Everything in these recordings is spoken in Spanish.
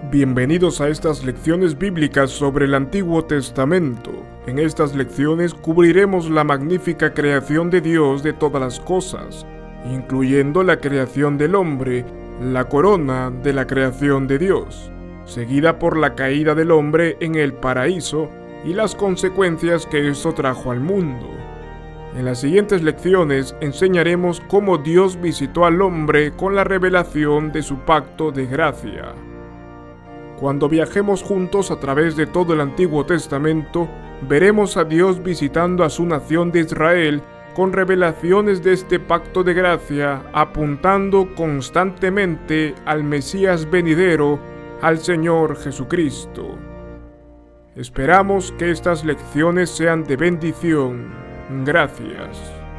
Bienvenidos a estas lecciones bíblicas sobre el Antiguo Testamento. En estas lecciones cubriremos la magnífica creación de Dios de todas las cosas, incluyendo la creación del hombre, la corona de la creación de Dios, seguida por la caída del hombre en el paraíso y las consecuencias que esto trajo al mundo. En las siguientes lecciones enseñaremos cómo Dios visitó al hombre con la revelación de su pacto de gracia. Cuando viajemos juntos a través de todo el Antiguo Testamento, veremos a Dios visitando a su nación de Israel con revelaciones de este pacto de gracia, apuntando constantemente al Mesías venidero, al Señor Jesucristo. Esperamos que estas lecciones sean de bendición. Gracias.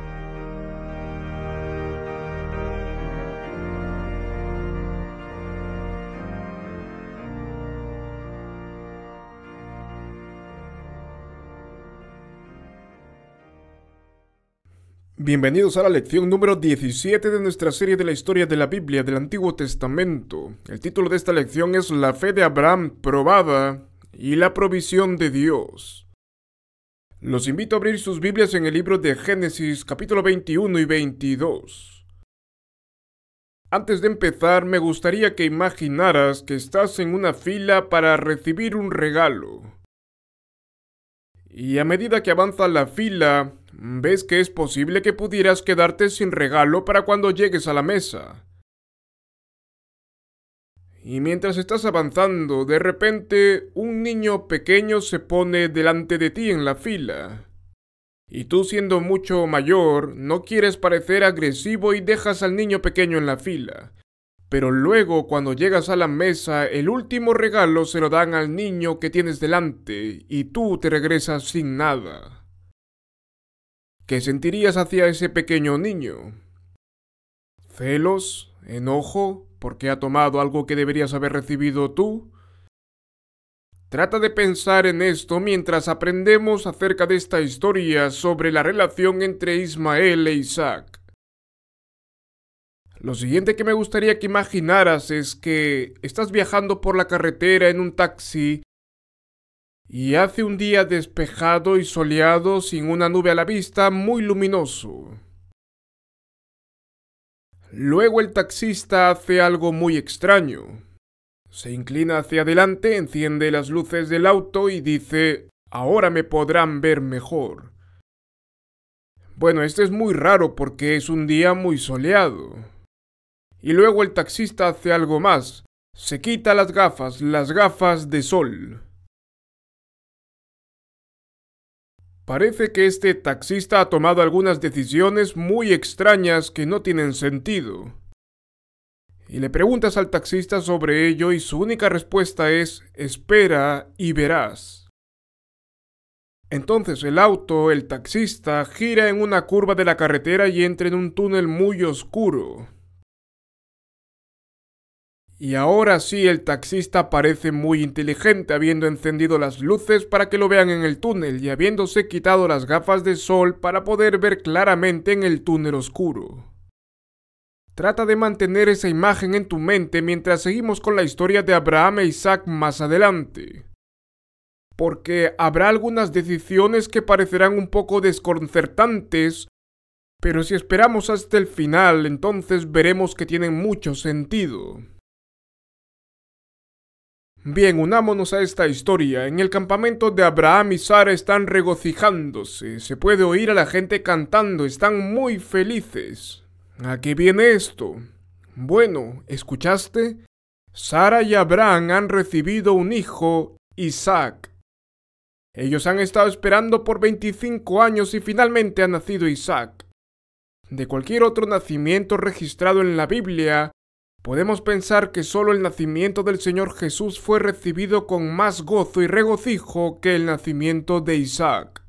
Bienvenidos a la lección número 17 de nuestra serie de la historia de la Biblia del Antiguo Testamento. El título de esta lección es La fe de Abraham probada y la provisión de Dios. Los invito a abrir sus Biblias en el libro de Génesis, capítulo 21 y 22. Antes de empezar, me gustaría que imaginaras que estás en una fila para recibir un regalo. Y a medida que avanza la fila, ves que es posible que pudieras quedarte sin regalo para cuando llegues a la mesa. Y mientras estás avanzando, de repente, un niño pequeño se pone delante de ti en la fila. Y tú, siendo mucho mayor, no quieres parecer agresivo y dejas al niño pequeño en la fila. Pero luego, cuando llegas a la mesa, el último regalo se lo dan al niño que tienes delante, y tú te regresas sin nada. ¿Qué sentirías hacia ese pequeño niño? ¿Celos? ¿Enojo? ¿Porque ha tomado algo que deberías haber recibido tú? Trata de pensar en esto mientras aprendemos acerca de esta historia sobre la relación entre Ismael e Isaac. Lo siguiente que me gustaría que imaginaras es que estás viajando por la carretera en un taxi y hace un día despejado y soleado sin una nube a la vista, muy luminoso. Luego el taxista hace algo muy extraño. Se inclina hacia adelante, enciende las luces del auto y dice: «Ahora me podrán ver mejor». Bueno, esto es muy raro porque es un día muy soleado. Y luego el taxista hace algo más. Se quita las gafas de sol. Parece que este taxista ha tomado algunas decisiones muy extrañas que no tienen sentido. Y le preguntas al taxista sobre ello y su única respuesta es: «Espera y verás». Entonces el taxista, gira en una curva de la carretera y entra en un túnel muy oscuro. Y ahora sí, el taxista parece muy inteligente, habiendo encendido las luces para que lo vean en el túnel y habiéndose quitado las gafas de sol para poder ver claramente en el túnel oscuro. Trata de mantener esa imagen en tu mente mientras seguimos con la historia de Abraham e Isaac más adelante. Porque habrá algunas decisiones que parecerán un poco desconcertantes, pero si esperamos hasta el final, entonces veremos que tienen mucho sentido. Bien, unámonos a esta historia. En el campamento de Abraham y Sara están regocijándose. Se puede oír a la gente cantando, están muy felices. ¿A qué viene esto? Bueno, ¿escuchaste? Sara y Abraham han recibido un hijo, Isaac. Ellos han estado esperando por 25 años y finalmente ha nacido Isaac. De cualquier otro nacimiento registrado en la Biblia, podemos pensar que solo el nacimiento del Señor Jesús fue recibido con más gozo y regocijo que el nacimiento de Isaac.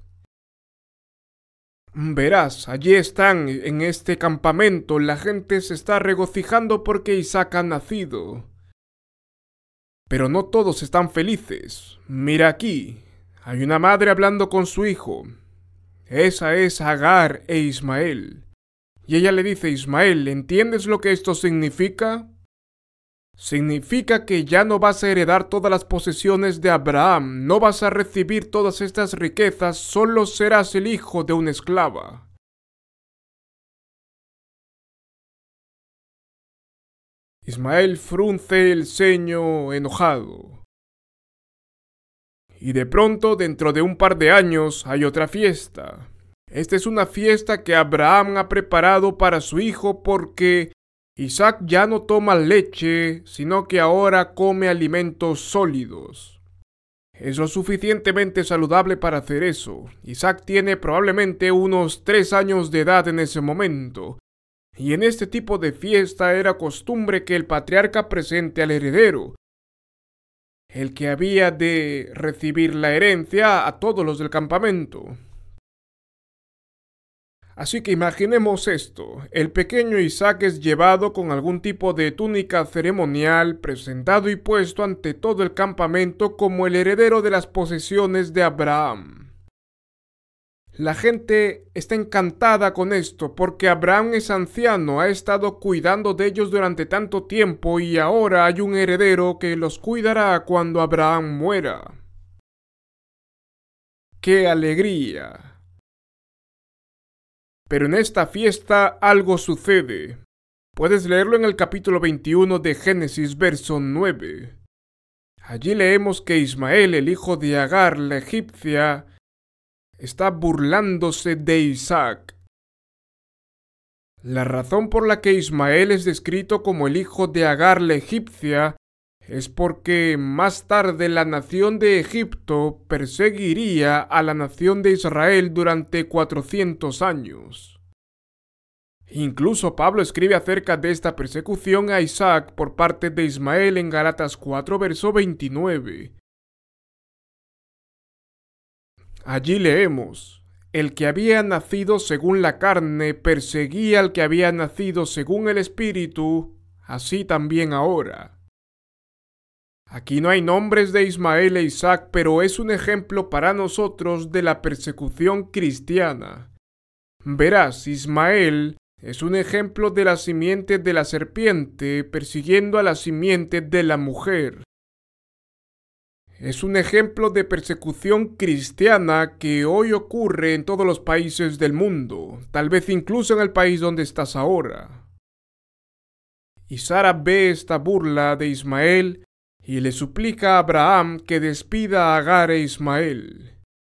Verás, allí están, en este campamento, la gente se está regocijando porque Isaac ha nacido. Pero no todos están felices. Mira aquí, hay una madre hablando con su hijo. Esa es Agar e Ismael. Y ella le dice: «Ismael, ¿entiendes lo que esto significa?» significa que ya no vas a heredar todas las posesiones de Abraham, no vas a recibir todas estas riquezas, solo serás el hijo de una esclava. Ismael frunce el ceño enojado. Y de pronto, dentro de un par de años, hay otra fiesta. Esta es una fiesta que Abraham ha preparado para su hijo porque Isaac ya no toma leche, sino que ahora come alimentos sólidos. Es lo suficientemente saludable para hacer eso. Isaac tiene probablemente unos 3 años de edad en ese momento. Y en este tipo de fiesta era costumbre que el patriarca presente al heredero, el que había de recibir la herencia a todos los del campamento. Así que imaginemos esto, el pequeño Isaac es llevado con algún tipo de túnica ceremonial, presentado y puesto ante todo el campamento como el heredero de las posesiones de Abraham. La gente está encantada con esto porque Abraham es anciano, ha estado cuidando de ellos durante tanto tiempo y ahora hay un heredero que los cuidará cuando Abraham muera. ¡Qué alegría! Pero en esta fiesta algo sucede. Puedes leerlo en el capítulo 21 de Génesis, verso 9. Allí leemos que Ismael, el hijo de Agar, la egipcia, está burlándose de Isaac. La razón por la que Ismael es descrito como el hijo de Agar la egipcia es porque más tarde la nación de Egipto perseguiría a la nación de Israel durante 400 años. Incluso Pablo escribe acerca de esta persecución a Isaac por parte de Ismael en Gálatas 4, verso 29. Allí leemos: el que había nacido según la carne perseguía al que había nacido según el Espíritu, así también ahora. Aquí no hay nombres de Ismael e Isaac, pero es un ejemplo para nosotros de la persecución cristiana. Verás, Ismael es un ejemplo de la simiente de la serpiente persiguiendo a la simiente de la mujer. Es un ejemplo de persecución cristiana que hoy ocurre en todos los países del mundo, tal vez incluso en el país donde estás ahora. Y Sara ve esta burla de Ismael y le suplica a Abraham que despida a Agar e Ismael.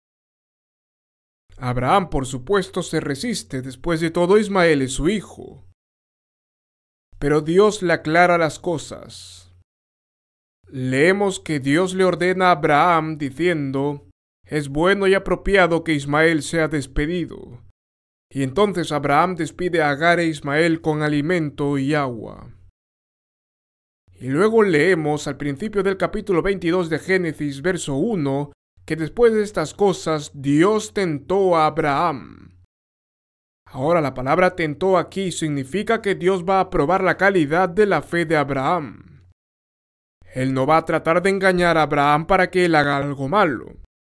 Abraham, por supuesto, se resiste, después de todo Ismael es su hijo. Pero Dios le aclara las cosas. Leemos que Dios le ordena a Abraham diciendo: es bueno y apropiado que Ismael sea despedido. Y entonces Abraham despide a Agar e Ismael con alimento y agua. Y luego leemos al principio del capítulo 22 de Génesis, verso 1, que después de estas cosas Dios tentó a Abraham. Ahora la palabra tentó aquí significa que Dios va a probar la calidad de la fe de Abraham. Él no va a tratar de engañar a Abraham para que él haga algo malo.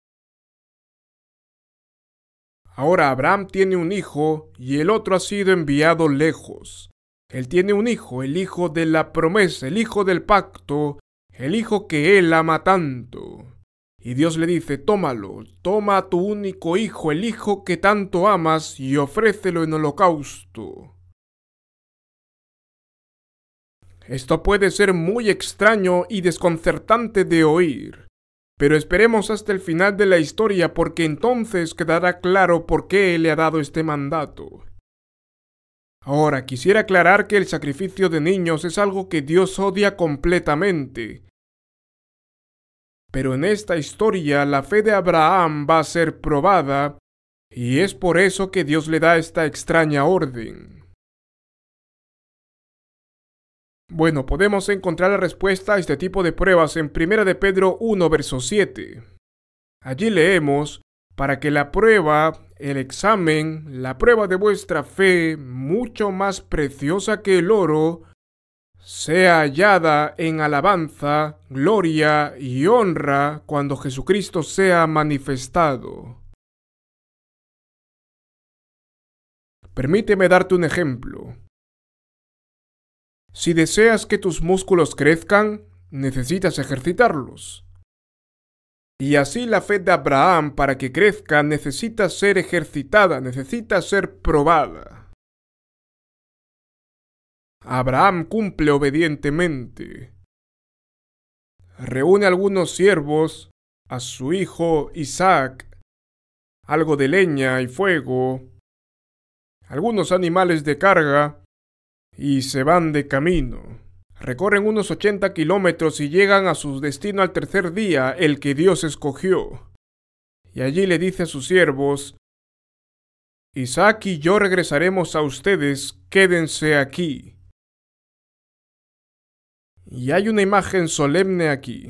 Ahora Abraham tiene un hijo y el otro ha sido enviado lejos. Él tiene un hijo, el hijo de la promesa, el hijo del pacto, el hijo que él ama tanto. Y Dios le dice: tómalo, toma a tu único hijo, el hijo que tanto amas, y ofrécelo en holocausto. Esto puede ser muy extraño y desconcertante de oír, pero esperemos hasta el final de la historia porque entonces quedará claro por qué Él le ha dado este mandato. Ahora, quisiera aclarar que el sacrificio de niños es algo que Dios odia completamente. Pero en esta historia la fe de Abraham va a ser probada, y es por eso que Dios le da esta extraña orden. Bueno, podemos encontrar la respuesta a este tipo de pruebas en 1 de Pedro 1, verso 7. Allí leemos: para que la prueba, el examen, la prueba de vuestra fe, mucho más preciosa que el oro, sea hallada en alabanza, gloria y honra cuando Jesucristo sea manifestado. Permíteme darte un ejemplo. Si deseas que tus músculos crezcan, necesitas ejercitarlos. Y así la fe de Abraham, para que crezca, necesita ser ejercitada, necesita ser probada. Abraham cumple obedientemente. Reúne algunos siervos, a su hijo Isaac, algo de leña y fuego, algunos animales de carga, y se van de camino. Recorren unos 80 kilómetros y llegan a su destino al tercer día, el que Dios escogió. Y allí le dice a sus siervos: Isaac y yo regresaremos a ustedes, quédense aquí. Y hay una imagen solemne aquí.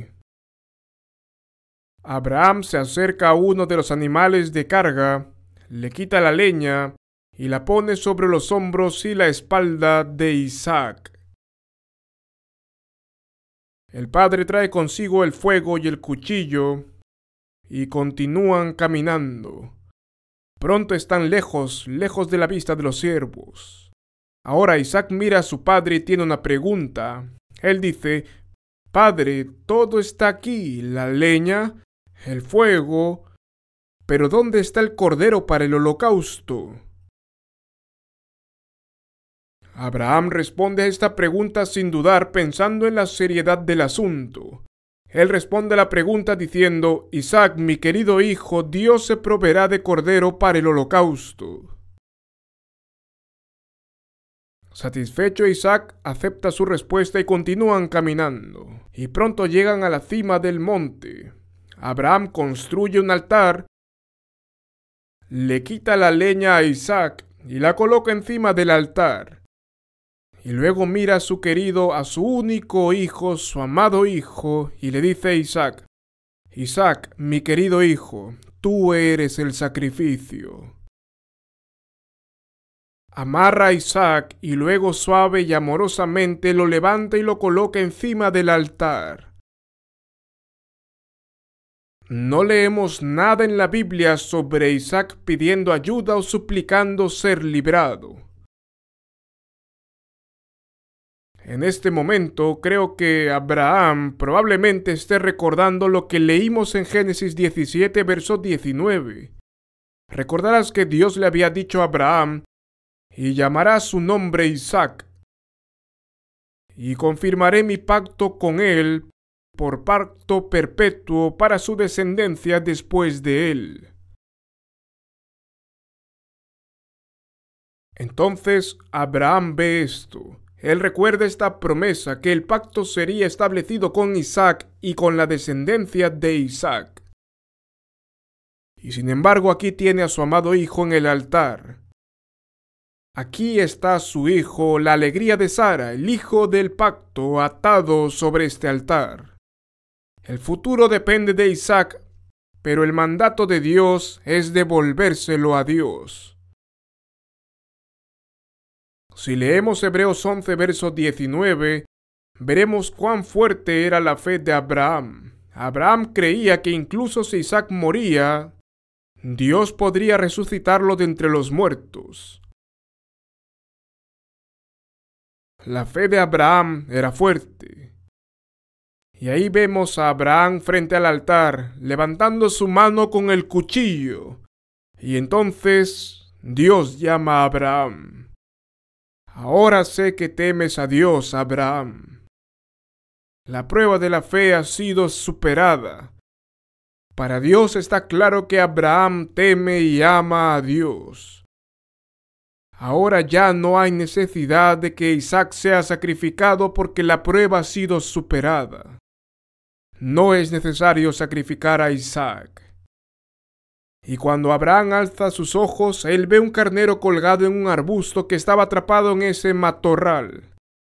Abraham se acerca a uno de los animales de carga, le quita la leña y la pone sobre los hombros y la espalda de Isaac. El padre trae consigo el fuego y el cuchillo y continúan caminando. Pronto están lejos de la vista de los siervos. Ahora Isaac mira a su padre y tiene una pregunta. Él dice: Padre, todo está aquí, la leña, el fuego, pero ¿dónde está el cordero para el holocausto? Abraham responde a esta pregunta sin dudar, pensando en la seriedad del asunto. Él responde a la pregunta diciendo: Isaac, mi querido hijo, Dios se proveerá de cordero para el holocausto. Satisfecho, Isaac acepta su respuesta y continúan caminando. Y pronto llegan a la cima del monte. Abraham construye un altar, le quita la leña a Isaac y la coloca encima del altar. Y luego mira a su querido, a su único hijo, su amado hijo, y le dice a Isaac: Isaac, mi querido hijo, tú eres el sacrificio. Amarra a Isaac y luego suave y amorosamente lo levanta y lo coloca encima del altar. No leemos nada en la Biblia sobre Isaac pidiendo ayuda o suplicando ser librado. En este momento creo que Abraham probablemente esté recordando lo que leímos en Génesis 17, verso 19. Recordarás que Dios le había dicho a Abraham: y llamará su nombre Isaac, y confirmaré mi pacto con él por pacto perpetuo para su descendencia después de él. Entonces Abraham ve esto. Él recuerda esta promesa, que el pacto sería establecido con Isaac y con la descendencia de Isaac. Y sin embargo aquí tiene a su amado hijo en el altar. Aquí está su hijo, la alegría de Sara, el hijo del pacto, atado sobre este altar. El futuro depende de Isaac, pero el mandato de Dios es devolvérselo a Dios. Si leemos Hebreos 11, verso 19, veremos cuán fuerte era la fe de Abraham. Abraham creía que incluso si Isaac moría, Dios podría resucitarlo de entre los muertos. La fe de Abraham era fuerte. Y ahí vemos a Abraham frente al altar, levantando su mano con el cuchillo. Y entonces Dios llama a Abraham. Ahora sé que temes a Dios, Abraham. La prueba de la fe ha sido superada. Para Dios está claro que Abraham teme y ama a Dios. Ahora ya no hay necesidad de que Isaac sea sacrificado porque la prueba ha sido superada. No es necesario sacrificar a Isaac. Y cuando Abraham alza sus ojos, él ve un carnero colgado en un arbusto que estaba atrapado en ese matorral.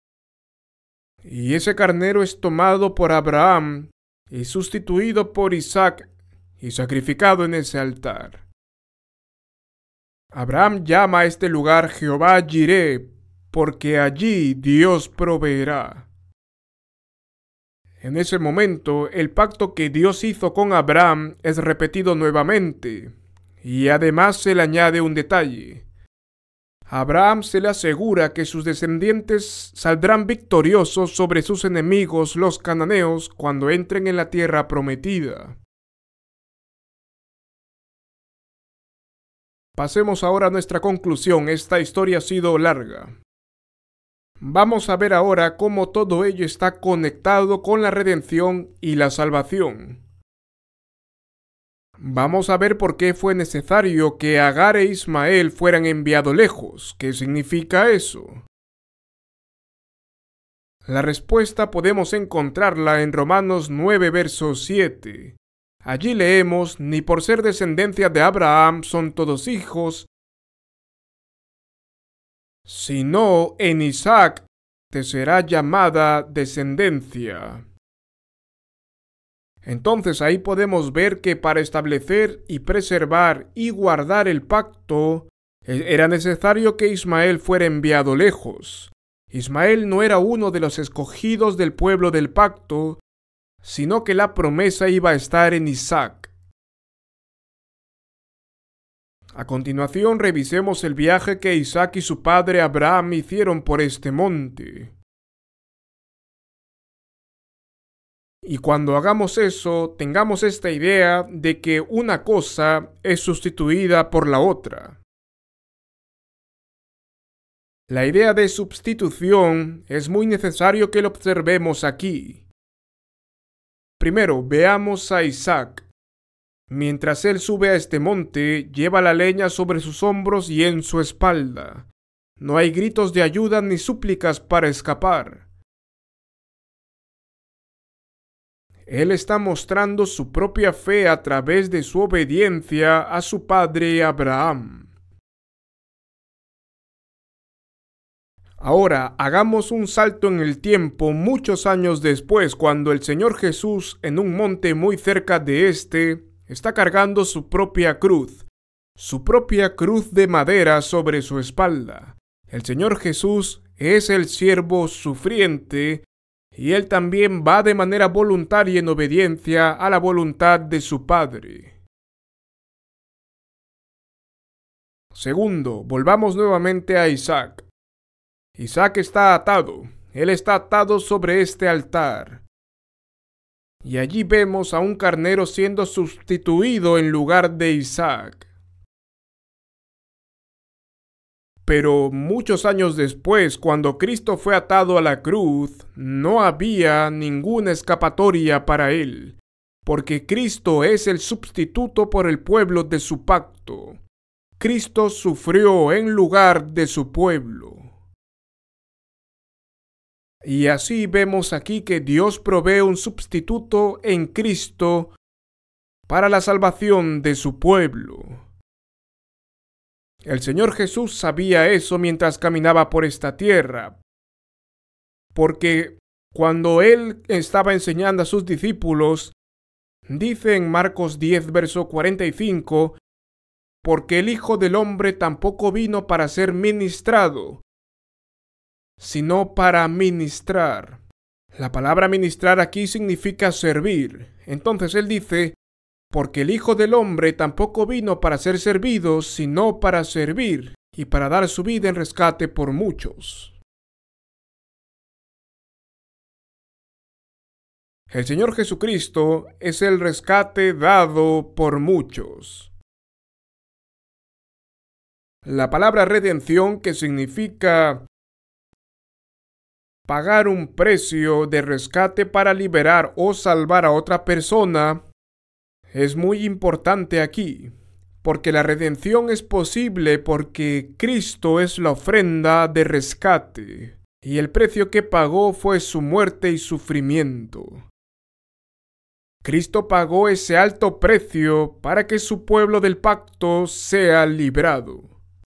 Y ese carnero es tomado por Abraham y sustituido por Isaac y sacrificado en ese altar. Abraham llama a este lugar Jehová Jireh, porque allí Dios proveerá. En ese momento, el pacto que Dios hizo con Abraham es repetido nuevamente, y además se le añade un detalle. A Abraham se le asegura que sus descendientes saldrán victoriosos sobre sus enemigos, los cananeos, cuando entren en la tierra prometida. Pasemos ahora a nuestra conclusión. Esta historia ha sido larga. Vamos a ver ahora cómo todo ello está conectado con la redención y la salvación. Vamos a ver por qué fue necesario que Agar e Ismael fueran enviados lejos. ¿Qué significa eso? La respuesta podemos encontrarla en Romanos 9, verso 7. Allí leemos: ni por ser descendencia de Abraham son todos hijos, sino en Isaac te será llamada descendencia. Entonces ahí podemos ver que para establecer y preservar y guardar el pacto, era necesario que Ismael fuera enviado lejos. Ismael no era uno de los escogidos del pueblo del pacto, sino que la promesa iba a estar en Isaac. A continuación revisemos el viaje que Isaac y su padre Abraham hicieron por este monte. Y cuando hagamos eso, tengamos esta idea de que una cosa es sustituida por la otra. La idea de sustitución es muy necesario que lo observemos aquí. Primero, veamos a Isaac. Mientras él sube a este monte, lleva la leña sobre sus hombros y en su espalda. No hay gritos de ayuda ni súplicas para escapar. Él está mostrando su propia fe a través de su obediencia a su padre Abraham. Ahora, hagamos un salto en el tiempo muchos años después, cuando el Señor Jesús, en un monte muy cerca de este, está cargando su propia cruz de madera sobre su espalda. El Señor Jesús es el siervo sufriente, y él también va de manera voluntaria en obediencia a la voluntad de su Padre. Segundo, volvamos nuevamente a Isaac. Isaac está atado. Él está atado sobre este altar. Y allí vemos a un carnero siendo sustituido en lugar de Isaac. Pero muchos años después, cuando Cristo fue atado a la cruz, no había ninguna escapatoria para él, porque Cristo es el sustituto por el pueblo de su pacto. Cristo sufrió en lugar de su pueblo. Y así vemos aquí que Dios provee un sustituto en Cristo para la salvación de su pueblo. El Señor Jesús sabía eso mientras caminaba por esta tierra, porque cuando Él estaba enseñando a sus discípulos, dice en Marcos 10, verso 45, porque el Hijo del Hombre tampoco vino para ser ministrado, sino para ministrar. La palabra ministrar aquí significa servir. Entonces Él dice, porque el Hijo del Hombre tampoco vino para ser servido, sino para servir, y para dar su vida en rescate por muchos. El Señor Jesucristo es el rescate dado por muchos. La palabra redención, que significa pagar un precio de rescate para liberar o salvar a otra persona, es muy importante aquí, porque la redención es posible porque Cristo es la ofrenda de rescate, y el precio que pagó fue su muerte y sufrimiento. Cristo pagó ese alto precio para que su pueblo del pacto sea librado.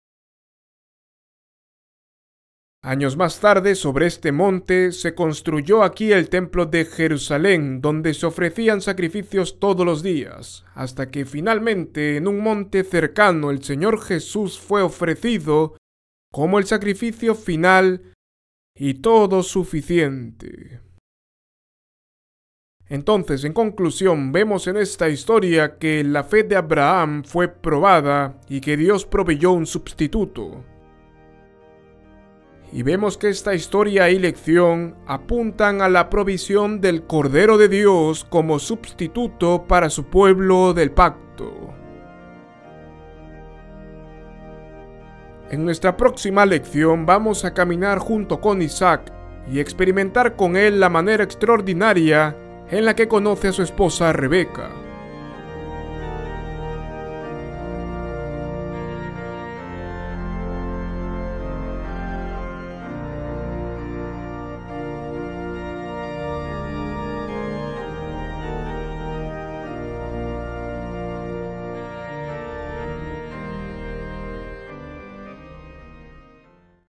Años más tarde, sobre este monte, se construyó aquí el templo de Jerusalén, donde se ofrecían sacrificios todos los días, hasta que finalmente en un monte cercano el Señor Jesús fue ofrecido como el sacrificio final y todo suficiente. Entonces, en conclusión, vemos en esta historia que la fe de Abraham fue probada y que Dios proveyó un sustituto. Y vemos que esta historia y lección apuntan a la provisión del Cordero de Dios como sustituto para su pueblo del pacto. En nuestra próxima lección vamos a caminar junto con Isaac y experimentar con él la manera extraordinaria en la que conoce a su esposa Rebeca.